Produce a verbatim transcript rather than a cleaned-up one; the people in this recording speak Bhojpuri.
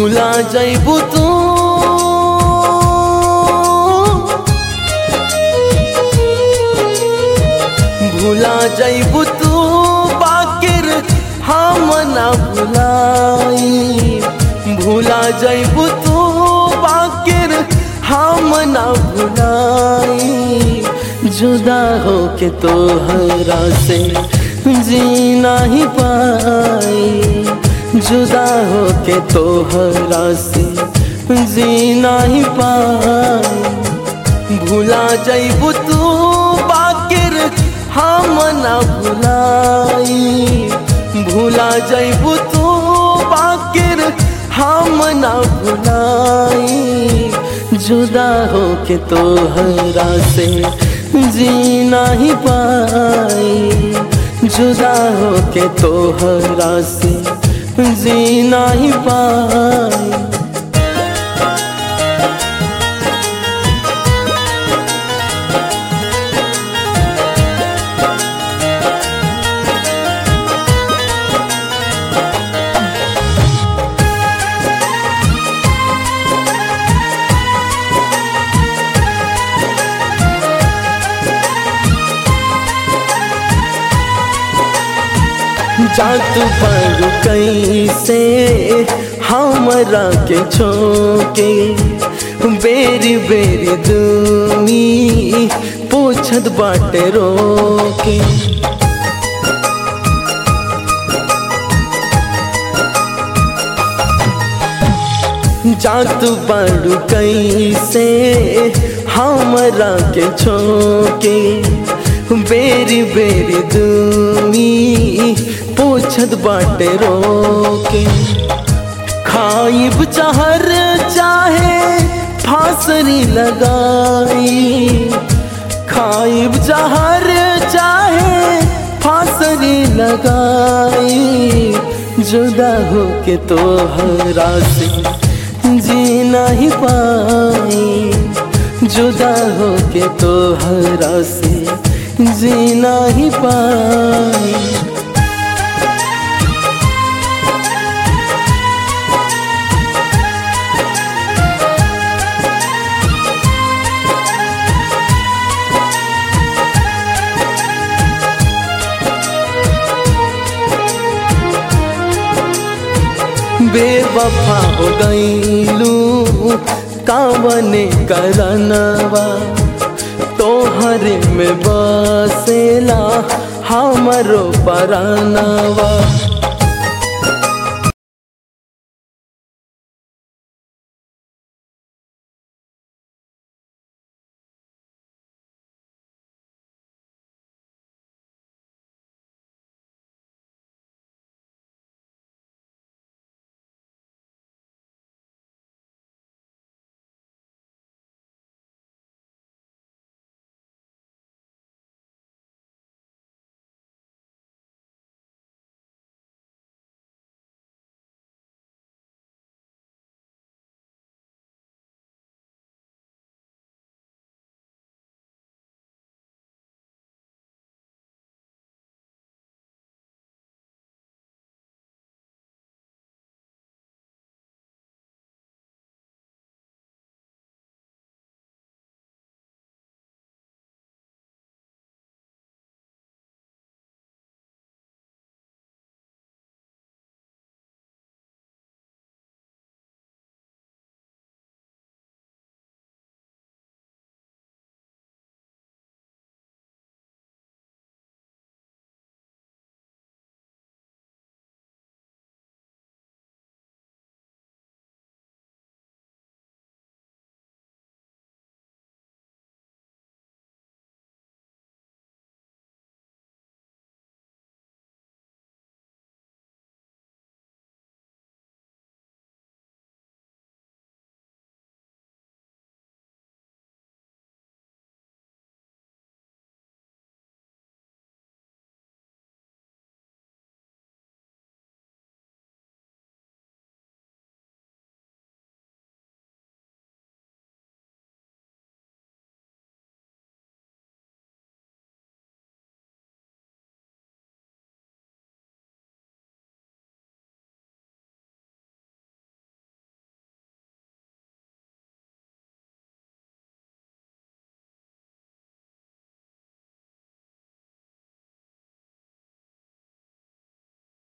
भूला जाइबू तू भूला जाइबू तू बाकिर हम ना भुलाई भूला जाइबू तू बाकिर हम ना भुलाई जुदा हो के तोहरा से जीना ही पाई जुदा हो के तोहरा से जीना ही पाई भूला जाइबू तू बाकिर हम ना भुलाई भूला जाइबू तू बाकिर हम ना भुलाई जुदा हो के तोहरा से जीना ही पाई जुदा हो के तोहरा से जीना ही पाई जात पर कैसे हमरा के छोके बेरी बेरी दूनी पूछत बाटे रोके जात पर कैसे हमरा के छोके बेरी बेरी दूनी पूछत बाटे रोके खाइब चाहर चाहे फांसरी लगाई खाइब चाहर चाहे फांसरी लगाई जुदा हो के तोहरा से जीना ही पाई जुदा हो के तोहरा से जीना ही पाई बेवफा हो गईलू कावने करनवा तोहरे में बसेला हमरो परनवा।